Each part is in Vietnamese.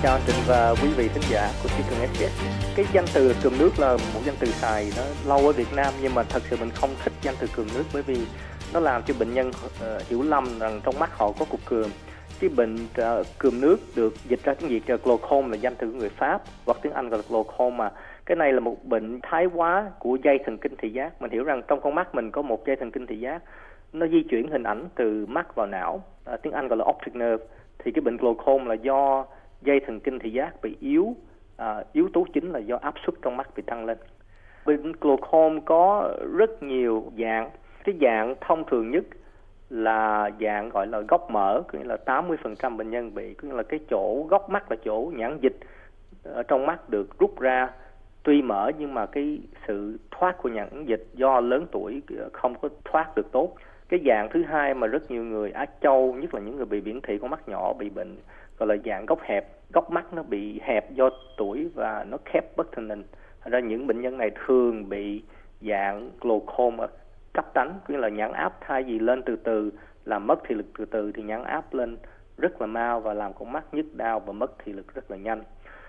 chào anh Trịnh và quý vị thính giả của Thị trường SBS. Cái danh từ cườm nước là một danh từ xài nó lâu ở Việt Nam, nhưng mà thật sự mình không thích danh từ cườm nước bởi vì nó làm cho bệnh nhân hiểu lầm rằng trong mắt họ có cục cườm. Cái bệnh cườm nước được dịch ra tiếng Việt là glaucoma, là danh từ của người Pháp, hoặc tiếng Anh gọi là glaucoma. Cái này là một bệnh thái hóa của dây thần kinh thị giác. Mình hiểu rằng trong con mắt mình có một dây thần kinh thị giác, nó di chuyển hình ảnh từ mắt vào não, tiếng Anh gọi là optic nerve. Thì cái bệnh glaucoma là do dây thần kinh thị giác bị yếu, yếu tố chính là do áp suất trong mắt bị tăng lên. Bệnh glaucoma có rất nhiều dạng. Cái dạng thông thường nhất là dạng gọi là góc mở, có nghĩa là 80% bệnh nhân bị, có nghĩa là cái chỗ góc mắt là chỗ nhãn dịch ở trong mắt được rút ra, tuy mở nhưng mà cái sự thoát của nhãn dịch do lớn tuổi không có thoát được tốt. Cái dạng thứ hai mà rất nhiều người Á Châu, nhất là những người bị viễn thị con mắt nhỏ, bị bệnh gọi là dạng góc hẹp, góc mắt nó bị hẹp do tuổi và nó khép bất thình lình. Thành ra những bệnh nhân này thường bị dạng glaucoma cấp tánh, nghĩa là nhãn áp thay vì lên từ từ làm mất thị lực từ từ thì nhãn áp lên rất là mau và làm con mắt nhức đau và mất thị lực rất là nhanh.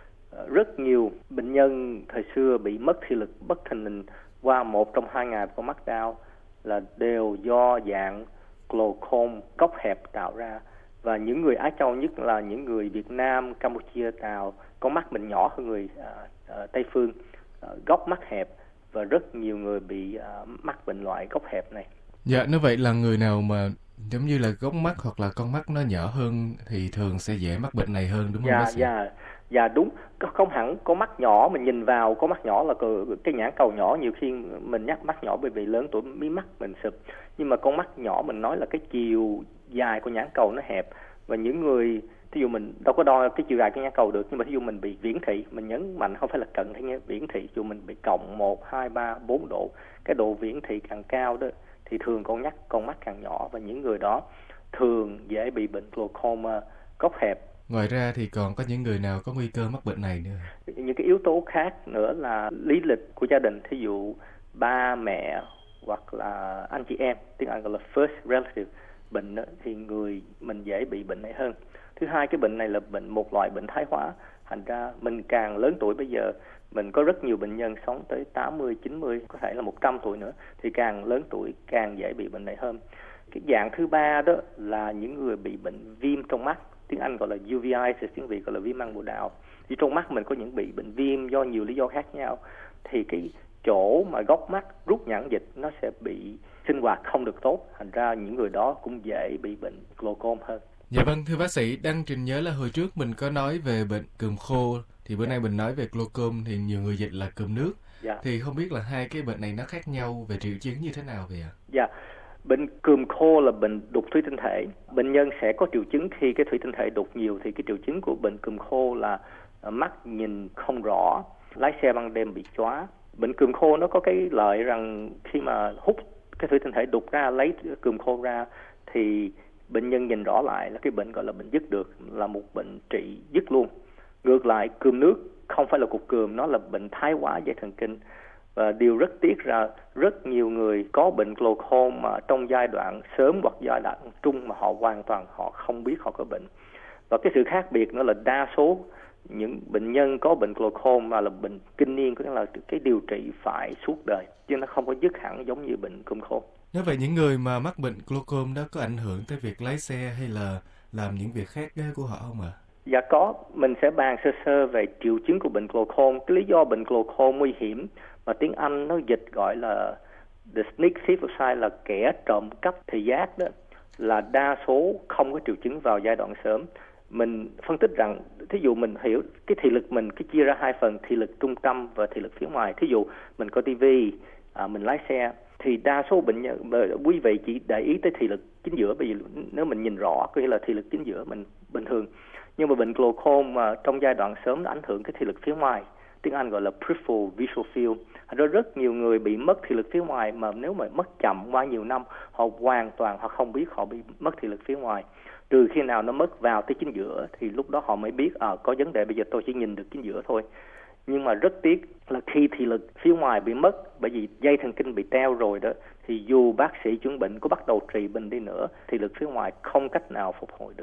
Rất nhiều bệnh nhân thời xưa bị mất thị lực bất thình lình qua 1 trong 2 ngày con mắt đau là đều do dạng glaucoma góc hẹp tạo ra. Và những người Á Châu, nhất là những người Việt Nam, Campuchia, Tàu, con mắt mình nhỏ hơn người Tây Phương, góc mắt hẹp, và rất nhiều người bị mắc bệnh loại góc hẹp này. Dạ, nếu vậy là người nào mà giống như là góc mắt hoặc là con mắt nó nhỏ hơn thì thường sẽ dễ mắc bệnh này hơn, đúng không bác sĩ? Dạ đúng, không hẳn con mắt nhỏ, mình nhìn vào con mắt nhỏ là cái nhãn cầu nhỏ, nhiều khi mình nhắc mắt nhỏ bởi vì lớn tuổi mí mắt mình sụp, nhưng mà con mắt nhỏ mình nói là cái chiều dài của nhãn cầu nó hẹp. Và những người, thí dụ mình đâu có đo cái chiều dài của nhãn cầu được, nhưng mà thí dụ mình bị viễn thị, mình nhấn mạnh không phải là cận thị nhé, viễn thị, thí dụ mình bị cộng 1, 2, 3, 4 độ, cái độ viễn thị càng cao đó thì thường con mắt càng nhỏ, và những người đó thường dễ bị bệnh glaucoma góc hẹp. Ngoài ra thì còn có những người nào có nguy cơ mắc bệnh này nữa? Những cái yếu tố khác nữa là lý lịch của gia đình, thí dụ ba mẹ hoặc là anh chị em, tiếng Anh gọi là first relative bệnh đó, thì người mình dễ bị bệnh này hơn. Thứ hai, cái bệnh này là một loại bệnh thái hóa, thành ra mình càng lớn tuổi, bây giờ mình có rất nhiều bệnh nhân sống tới 80, 90, có thể là 100 tuổi nữa, thì càng lớn tuổi càng dễ bị bệnh này hơn. Cái dạng thứ ba đó là những người bị bệnh viêm trong mắt, tiếng Anh gọi là uveitis, tiếng Việt gọi là viêm măng bồ đào. Thì trong mắt mình có những bị bệnh viêm do nhiều lý do khác nhau, thì cái chỗ mà góc mắt rút nhãn dịch nó sẽ bị sinh hoạt không được tốt, thành ra những người đó cũng dễ bị bệnh glaucoma hơn. Dạ vâng, thưa bác sĩ, Đăng Trình nhớ là hồi trước mình có nói về bệnh cườm khô, thì bữa nay mình nói về glaucoma thì nhiều người dịch là cườm nước. Dạ. Thì không biết là hai cái bệnh này nó khác nhau về triệu chứng như thế nào vậy ạ? Dạ, bệnh cườm khô là bệnh đục thủy tinh thể. Bệnh nhân sẽ có triệu chứng khi cái thủy tinh thể đục nhiều, thì cái triệu chứng của bệnh cườm khô là mắt nhìn không rõ, lái xe ban đêm bị chóa. Bệnh cườm khô nó có cái lợi rằng khi mà hút cái thủy tinh thể đục ra, lấy cườm khô ra, thì bệnh nhân nhìn rõ lại, là cái bệnh gọi là bệnh dứt được, là một bệnh trị dứt luôn. Ngược lại, cườm nước không phải là cục cườm, nó là bệnh thái hóa dây thần kinh. Và điều rất tiếc là rất nhiều người có bệnh glaucoma mà trong giai đoạn sớm hoặc giai đoạn trung mà họ hoàn toàn họ không biết họ có bệnh. Và cái sự khác biệt nữa là đa số những bệnh nhân có bệnh glaucoma là bệnh kinh niên, có nghĩa là cái điều trị phải suốt đời, chứ nó không có dứt hẳn giống như bệnh cườm khô. Nếu vậy những người mà mắc bệnh glaucoma đó có ảnh hưởng tới việc lái xe hay là làm những việc khác của họ không ạ? Dạ có, mình sẽ bàn sơ sơ về triệu chứng của bệnh glaucoma. Cái lý do bệnh glaucoma nguy hiểm mà tiếng Anh nó dịch gọi là the sneak thief of sight, là kẻ trộm cắp thị giác đó, là đa số không có triệu chứng vào giai đoạn sớm. Mình phân tích rằng, thí dụ mình hiểu cái thị lực mình cái chia ra hai phần, thị lực trung tâm và thị lực phía ngoài. Thí dụ mình có tivi, mình lái xe, thì đa số bệnh nhân, quý vị chỉ để ý tới thị lực chính giữa, bởi vì nếu mình nhìn rõ có nghĩa là thị lực chính giữa mình bình thường. Nhưng mà bệnh glaucoma trong giai đoạn sớm nó ảnh hưởng cái thị lực phía ngoài, tiếng Anh gọi là peripheral visual field. Rất nhiều người bị mất thị lực phía ngoài mà nếu mà mất chậm qua nhiều năm, họ hoàn toàn họ không biết họ bị mất thị lực phía ngoài. Trừ khi nào nó mất vào tới chính giữa thì lúc đó họ mới biết có vấn đề, bây giờ tôi chỉ nhìn được chính giữa thôi. Nhưng mà rất tiếc là khi thị lực phía ngoài bị mất, bởi vì dây thần kinh bị teo rồi đó, thì dù bác sĩ chẩn bệnh có bắt đầu trị bệnh đi nữa, thị lực phía ngoài không cách nào phục hồi được.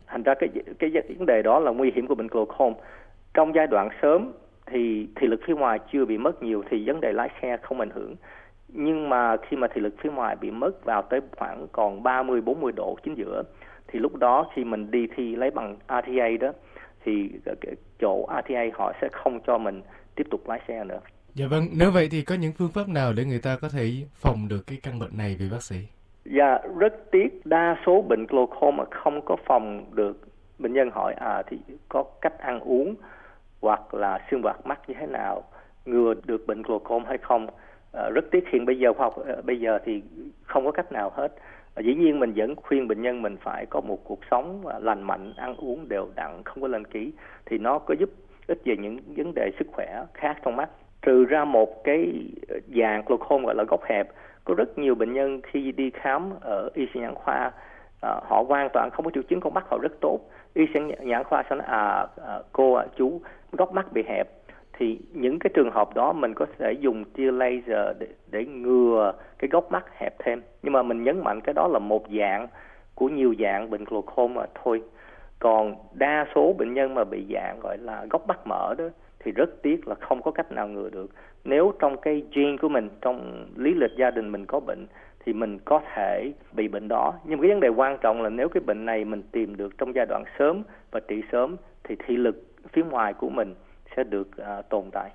Thành ra cái vấn đề đó là nguy hiểm của bệnh glaucom. Trong giai đoạn sớm thì thị lực phía ngoài chưa bị mất nhiều thì vấn đề lái xe không ảnh hưởng. Nhưng mà khi mà thị lực phía ngoài bị mất vào tới khoảng còn 30-40 độ chính giữa thì lúc đó khi mình đi thi lấy bằng RTA đó thì chỗ RTA họ sẽ không cho mình tiếp tục lái xe nữa. Dạ vâng, nếu vậy thì có những phương pháp nào để người ta có thể phòng được cái căn bệnh này vậy bác sĩ? Dạ, rất tiếc đa số bệnh glaucom mà không có phòng được. Bệnh nhân hỏi thì có cách ăn uống hoặc là xương bạc mắt như thế nào ngừa được bệnh glaucom hay không. Rất tiếc hiện bây giờ khoa học bây giờ thì không có cách nào hết. Dĩ nhiên mình vẫn khuyên bệnh nhân mình phải có một cuộc sống lành mạnh, ăn uống đều đặn, không có lên ký thì nó có giúp ích về những vấn đề sức khỏe khác trong mắt. Trừ ra một cái dạng glaucom gọi là góc hẹp, có rất nhiều bệnh nhân khi đi khám ở y sĩ nhãn khoa họ hoàn toàn không có triệu chứng, con mắt họ rất tốt. Y sĩ nhãn khoa sẽ nói chú góc mắt bị hẹp. Thì những cái trường hợp đó mình có thể dùng tia laser để ngừa cái góc mắt hẹp thêm. Nhưng mà mình nhấn mạnh cái đó là một dạng của nhiều dạng bệnh glaucom mà thôi. Còn đa số bệnh nhân mà bị dạng gọi là góc mắt mở đó thì rất tiếc là không có cách nào ngừa được. Nếu trong cái gene của mình, trong lý lịch gia đình mình có bệnh thì mình có thể bị bệnh đó. Nhưng cái vấn đề quan trọng là nếu cái bệnh này mình tìm được trong giai đoạn sớm và trị sớm thì thị lực phía ngoài của mình sẽ được tồn tại.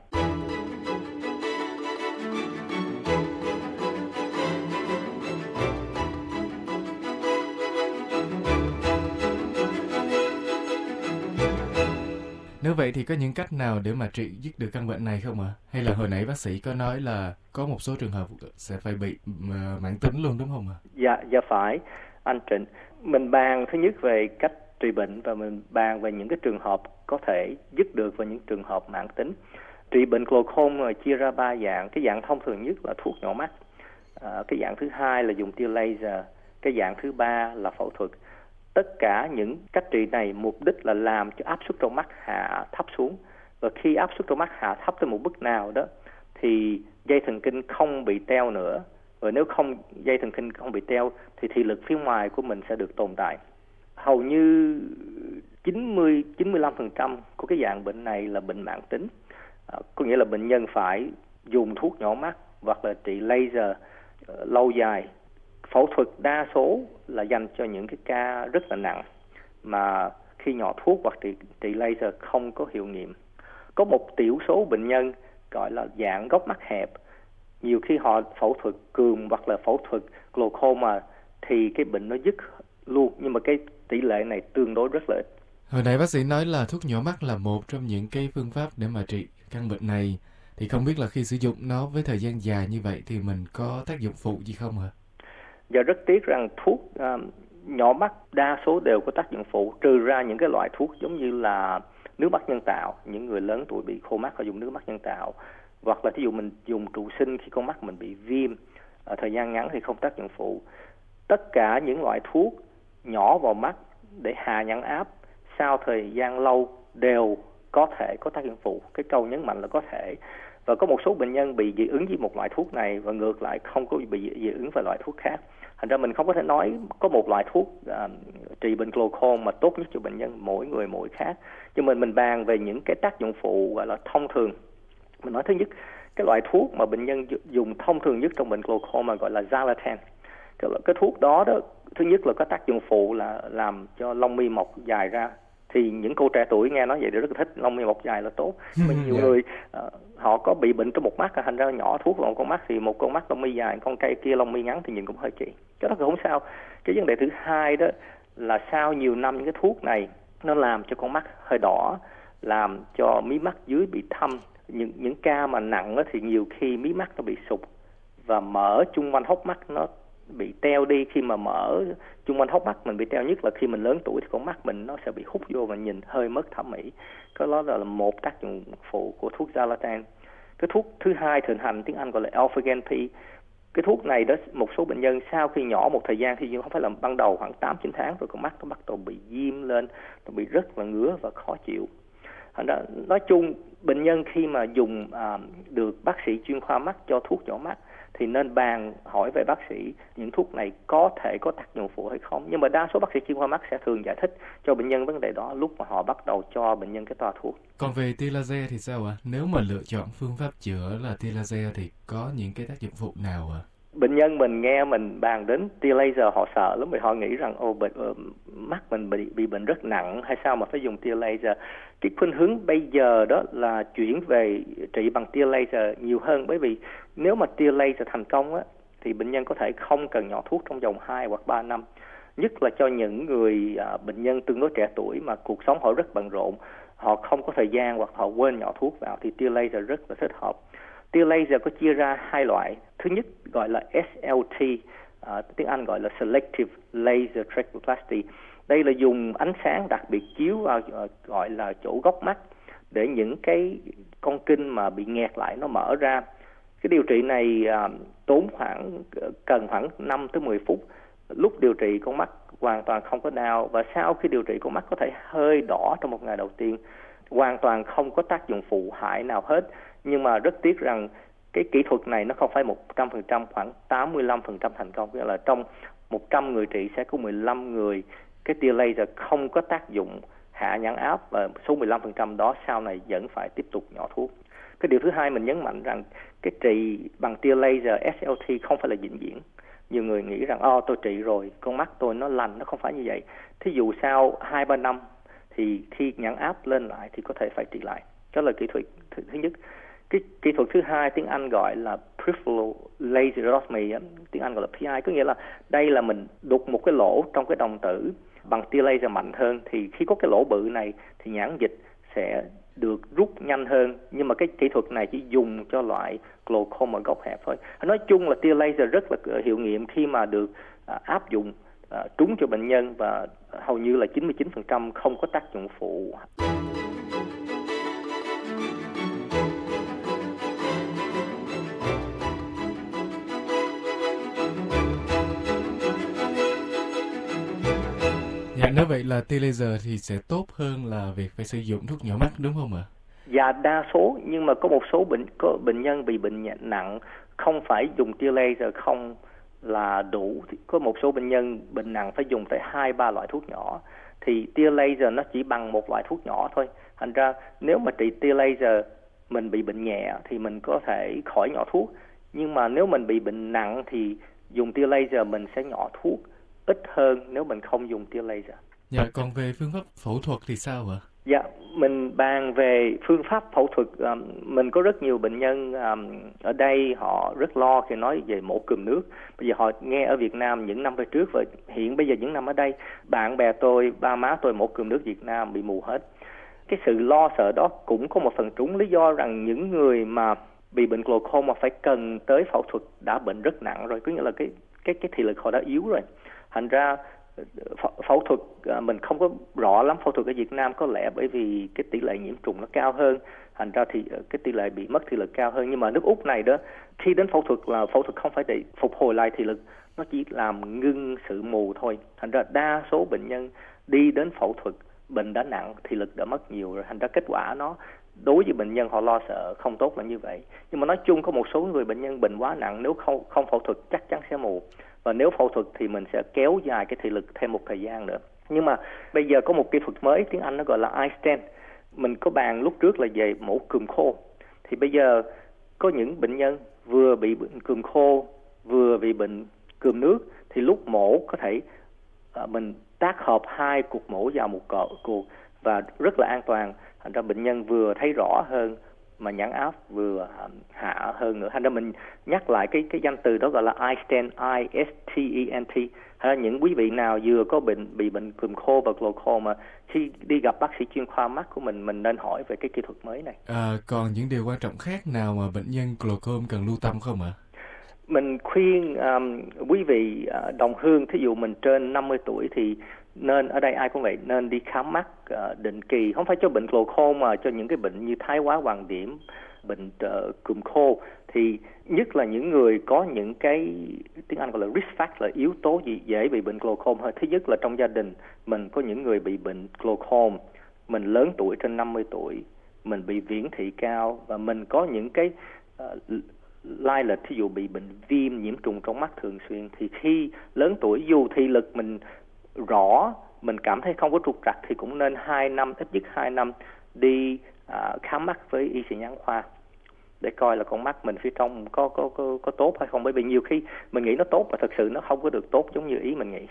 Nếu vậy thì có những cách nào để mà trị dứt được căn bệnh này không ạ? Hay là hồi nãy bác sĩ có nói là có một số trường hợp sẽ phải bị mãn tính luôn đúng không ạ? Dạ phải, anh Trịnh. Mình bàn thứ nhất về cách trị bệnh và mình bàn về những cái trường hợp có thể dứt được và những trường hợp mãn tính. Trị bệnh glaucom chia ra 3 dạng. Cái dạng thông thường nhất là thuốc nhỏ mắt. Cái dạng thứ hai là dùng tia laser. Cái dạng thứ ba là phẫu thuật. Tất cả những cách trị này mục đích là làm cho áp suất trong mắt hạ thấp xuống. Và khi áp suất trong mắt hạ thấp tới một mức nào đó thì dây thần kinh không bị teo nữa. Và nếu không dây thần kinh không bị teo thì thị lực phía ngoài của mình sẽ được tồn tại. Hầu như 90-95% của cái dạng bệnh này là bệnh mãn tính. Có nghĩa là bệnh nhân phải dùng thuốc nhỏ mắt hoặc là trị laser lâu dài. Phẫu thuật đa số là dành cho những cái ca rất là nặng mà khi nhỏ thuốc hoặc trị laser không có hiệu nghiệm. Có một tiểu số bệnh nhân gọi là dạng góc mắt hẹp, nhiều khi họ phẫu thuật cườm hoặc là phẫu thuật glaucoma thì cái bệnh nó dứt luôn, nhưng mà cái tỷ lệ này tương đối rất là ít. Hồi nãy bác sĩ nói là thuốc nhỏ mắt là một trong những cái phương pháp để mà trị căn bệnh này, thì không biết là khi sử dụng nó với thời gian dài như vậy thì mình có tác dụng phụ gì không hả? Giờ rất tiếc rằng thuốc nhỏ mắt đa số đều có tác dụng phụ, trừ ra những cái loại thuốc giống như là nước mắt nhân tạo. Những người lớn tuổi bị khô mắt họ dùng nước mắt nhân tạo, hoặc là ví dụ mình dùng trụ sinh khi con mắt mình bị viêm thời gian ngắn thì không tác dụng phụ. Tất cả những loại thuốc nhỏ vào mắt để hạ nhãn áp sau thời gian lâu đều có thể có tác dụng phụ. Cái câu nhấn mạnh là có thể. Và có một số bệnh nhân bị dị ứng với một loại thuốc này và ngược lại không có bị dị ứng với loại thuốc khác. Thành ra mình không có thể nói có một loại thuốc trị bệnh glaucom mà tốt nhất cho bệnh nhân, mỗi người mỗi khác. Nhưng mình bàn về những cái tác dụng phụ gọi là thông thường. Mình nói thứ nhất, cái loại thuốc mà bệnh nhân dùng thông thường nhất trong bệnh glaucom mà gọi là Xalatan. Cái thuốc đó thứ nhất là có tác dụng phụ là làm cho lông mi mọc dài ra. Thì những cô trẻ tuổi nghe nói vậy thì rất là thích, lông mi mọc dài là tốt. Mà nhiều người họ có bị bệnh trong một mắt, thành ra nhỏ thuốc vào một con mắt thì một con mắt lông mi dài, con cây kia lông mi ngắn thì nhìn cũng hơi kỳ. Cái đó thì không sao. Cái vấn đề thứ hai đó là sau nhiều năm những cái thuốc này nó làm cho con mắt hơi đỏ, làm cho mí mắt dưới bị thâm. Những ca mà nặng thì nhiều khi mí mắt nó bị sụp và mở chung quanh hốc mắt nó bị teo đi. Khi mà mở chung quanh hốc mắt mình bị teo, nhất là khi mình lớn tuổi thì con mắt mình nó sẽ bị hút vô và nhìn hơi mất thẩm mỹ. Cái đó là một tác dụng phụ của thuốc Xalatan. Cái thuốc thứ hai thịnh hành tiếng Anh gọi là Alphagen P. Cái thuốc này đó một số bệnh nhân sau khi nhỏ một thời gian thì không phải là ban đầu khoảng 8-9 tháng rồi con mắt nó bắt đầu bị viêm lên, nó bị rất là ngứa và khó chịu. Thành ra nói chung bệnh nhân khi mà dùng được bác sĩ chuyên khoa mắt cho thuốc nhỏ mắt thì nên bàn hỏi về bác sĩ những thuốc này có thể có tác dụng phụ hay không. Nhưng mà đa số bác sĩ chuyên khoa mắt sẽ thường giải thích cho bệnh nhân vấn đề đó lúc mà họ bắt đầu cho bệnh nhân cái toa thuốc. Còn về tia laser thì sao ạ? Nếu mà lựa chọn phương pháp chữa là tia laser thì có những cái tác dụng phụ nào ạ? Bệnh nhân mình nghe mình bàn đến tia laser họ sợ lắm, vì họ nghĩ rằng mắt mình bị bệnh rất nặng hay sao mà phải dùng tia laser. Cái khuynh hướng bây giờ đó là chuyển về trị bằng tia laser nhiều hơn, bởi vì nếu mà tia laser thành công á thì bệnh nhân có thể không cần nhỏ thuốc trong vòng 2 hoặc 3 năm. Nhất là cho những người bệnh nhân tương đối trẻ tuổi mà cuộc sống họ rất bận rộn, họ không có thời gian hoặc họ quên nhỏ thuốc vào thì tia laser rất là thích hợp. Tia laser có chia ra hai loại. Thứ nhất gọi là SLT, tiếng Anh gọi là Selective Laser Tracheoplasty. Đây là dùng ánh sáng đặc biệt chiếu vào gọi là chỗ gốc mắt để những cái con kinh mà bị nghẹt lại nó mở ra. Cái điều trị này cần khoảng 5 tới 10 phút. Lúc điều trị con mắt hoàn toàn không có đau, và sau khi điều trị con mắt có thể hơi đỏ trong một ngày đầu tiên, hoàn toàn không có tác dụng phụ hại nào hết. Nhưng mà rất tiếc rằng cái kỹ thuật này nó không phải 100%, khoảng 85% thành công. Nghĩa là trong 100 người trị sẽ có 15 người cái tia laser không có tác dụng hạ nhãn áp, và số 15% đó sau này vẫn phải tiếp tục nhỏ thuốc. Cái điều thứ hai mình nhấn mạnh rằng cái trị bằng tia laser SLT không phải là vĩnh viễn. Nhiều người nghĩ rằng tôi trị rồi, con mắt tôi nó lành, nó không phải như vậy. Thí dụ sau 2-3 năm thì khi nhãn áp lên lại thì có thể phải trị lại. Đó là kỹ thuật thứ nhất. Cái kỹ thuật thứ hai tiếng Anh gọi là peripheral laserotomy, tiếng Anh gọi là PI, có nghĩa là đây là mình đục một cái lỗ trong cái đồng tử bằng tia laser mạnh hơn, thì khi có cái lỗ bự này thì nhãn dịch sẽ được rút nhanh hơn. Nhưng mà cái kỹ thuật này chỉ dùng cho loại glaucoma gốc hẹp thôi. Nói chung là tia laser rất là hiệu nghiệm khi mà được áp dụng trúng cho bệnh nhân, và hầu như là 99% không có tác dụng phụ. Dạ, nếu vậy là tia laser thì sẽ tốt hơn là việc phải sử dụng thuốc nhỏ mắt, đúng không ạ? Dạ, đa số, nhưng mà có một số bệnh nhân bị bệnh nặng không phải dùng tia laser không là đủ. Có một số bệnh nhân bệnh nặng phải dùng tới 2-3 loại thuốc nhỏ, thì tia laser nó chỉ bằng một loại thuốc nhỏ thôi. Thành ra nếu mà trị tia laser mình bị bệnh nhẹ thì mình có thể khỏi nhỏ thuốc, nhưng mà nếu mình bị bệnh nặng thì dùng tia laser mình sẽ nhỏ thuốc ít hơn nếu mình không dùng tia laser. Dạ, còn về phương pháp phẫu thuật thì sao ạ? Dạ, mình bàn về phương pháp phẫu thuật. Mình có rất nhiều bệnh nhân ở đây họ rất lo khi nói về mổ cườm nước. Bây giờ họ nghe ở Việt Nam những năm về trước, và hiện bây giờ những năm ở đây, bạn bè tôi, ba má tôi mổ cườm nước Việt Nam bị mù hết. Cái sự lo sợ đó cũng có một phần trúng, lý do rằng những người mà bị bệnh glaucoma phải cần tới phẫu thuật đã bệnh rất nặng rồi, có nghĩa là cái thị lực họ đã yếu rồi. Thành ra phẫu thuật mình không có rõ lắm. Phẫu thuật ở Việt Nam có lẽ bởi vì cái tỷ lệ nhiễm trùng nó cao hơn, thành ra thì cái tỷ lệ bị mất thị lực cao hơn. Nhưng mà nước Úc này đó, khi đến phẫu thuật là phẫu thuật không phải để phục hồi lại thị lực, nó chỉ làm ngưng sự mù thôi. Thành ra đa số bệnh nhân đi đến phẫu thuật bệnh đã nặng, thị lực đã mất nhiều rồi. Thành ra kết quả nó đối với bệnh nhân họ lo sợ không tốt là như vậy. Nhưng mà nói chung có một số người bệnh nhân bệnh quá nặng, nếu không phẫu thuật chắc chắn sẽ mù, và nếu phẫu thuật thì mình sẽ kéo dài cái thị lực thêm một thời gian nữa. Nhưng mà bây giờ có một kỹ thuật mới, tiếng Anh nó gọi là eye stent. Mình có bàn lúc trước là về mổ cườm khô, thì bây giờ có những bệnh nhân vừa bị bệnh cườm khô vừa bị bệnh cườm nước, thì lúc mổ có thể mình tác hợp hai cuộc mổ vào một cuộc và rất là an toàn. Thành ra bệnh nhân vừa thấy rõ hơn mà nhãn áp vừa hạ hơn nữa. Thành ra mình nhắc lại cái danh từ đó gọi là eye stent, I-S-T-E-N-T. Những quý vị nào vừa có bị bệnh cườm khô và glaucoma, khi đi gặp bác sĩ chuyên khoa mắt của mình nên hỏi về cái kỹ thuật mới này. Còn những điều quan trọng khác nào mà bệnh nhân glaucoma cần lưu tâm không ạ? Mình khuyên quý vị đồng hương, thí dụ mình trên 50 tuổi thì nên, ở đây ai cũng vậy, nên đi khám mắt định kỳ, không phải cho bệnh glaucoma mà cho những cái bệnh như thái hóa hoàng điểm, bệnh cườm khô. Thì nhất là những người có những cái tiếng Anh gọi là risk factor, là yếu tố gì dễ bị bệnh glaucoma. Thứ nhất là trong gia đình mình có những người bị bệnh glaucoma, mình lớn tuổi trên 50 tuổi, mình bị viễn thị cao và mình có những cái lai lịch, thí dụ bị bệnh viêm nhiễm trùng trong mắt thường xuyên, thì khi lớn tuổi dù thị lực mình rõ, mình cảm thấy không có trục trặc thì cũng nên 2 năm, ít nhất 2 năm đi khám mắt với y sĩ nhãn khoa để coi là con mắt mình phía trong có tốt hay không, bởi vì nhiều khi mình nghĩ nó tốt và thực sự nó không có được tốt giống như ý mình nghĩ.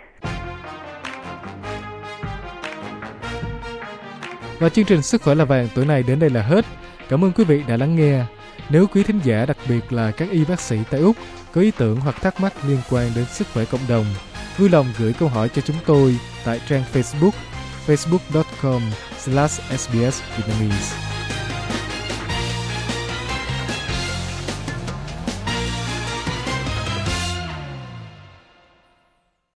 Và chương trình Sức khỏe là vàng tối nay đến đây là hết. Cảm ơn quý vị đã lắng nghe. Nếu quý thính giả, đặc biệt là các y bác sĩ tại Úc, có ý tưởng hoặc thắc mắc liên quan đến sức khỏe cộng đồng, vui lòng gửi câu hỏi cho chúng tôi tại trang Facebook facebook.com/sbsvietnamese.